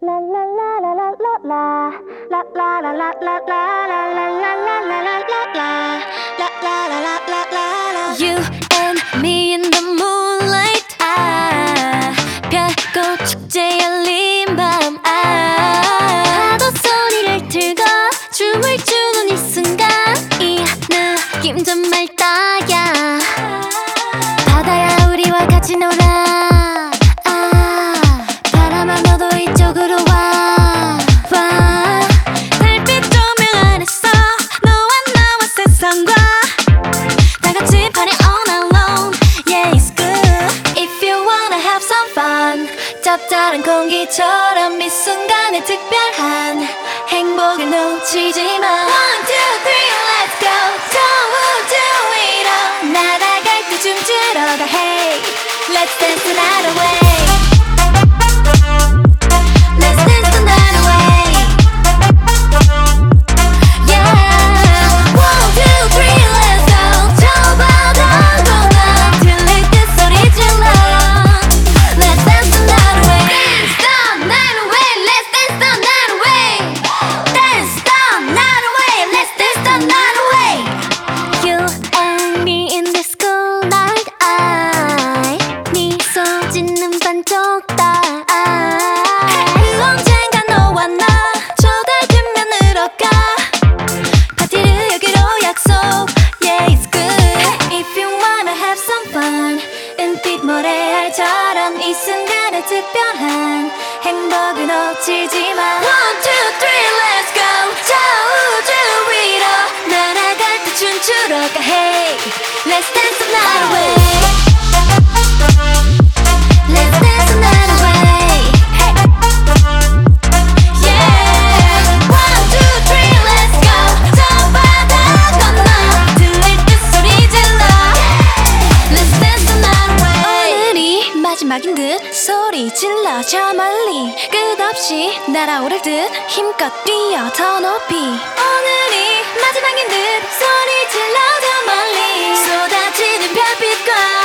You and me in the moonlight. 별꽃 축제 열린 밤. 파도 소리를 틀고 춤을 추는 이 순간. 이 느낌 정말 따야. 바다야 우리와 같이 놀아. 바람아 너도 이쪽으로 와. 달빛 조명 안에서 너와 나와 세상과 다같이 party all night long. Yeah, it's good. If you wanna have some fun, 짭짤한 공기처럼 이 순간의 특별한 행복을 놓치지 마. 1, 2, 3, let's go. 저 우주 위로 날아갈 때 춤추러 가. Hey, let's dance the night away. Let's dance the night away. Yeah, 1, 2, 3, let's go. 저 바다 건너 들릴 때 소리 질러. Let's dance the night away. Dance the night away. Let's dance the night away. Dance the night away. Let's dance the night away. You and me in this cool night. 미소 짓는 반쪽 딸. 언젠가 너와 나 저 달 뒷면으로 가. 파티를 여기로 약속. Yeah, it's good. If you wanna have some fun, 은빛 모래알처럼 이 순간의 특별한 행복을 놓치지 마. 1, 2, 3, let's go. 저 우주 위로 날아갈 때 춤추러 가. Hey, let's dance the night away. Let's dance the night away. Hey. Yeah, 1, 2, 3, let's go. 저 바다 건너 들릴 때 소리 질러. Let's dance the night away. 오늘이 마지막인 듯 소리 질러. 저 멀리 끝없이 날아오를 듯 힘껏 뛰어 더 높이. 오늘이 마지막인 듯 소리 질러. 저 멀리 쏟아지는 별빛과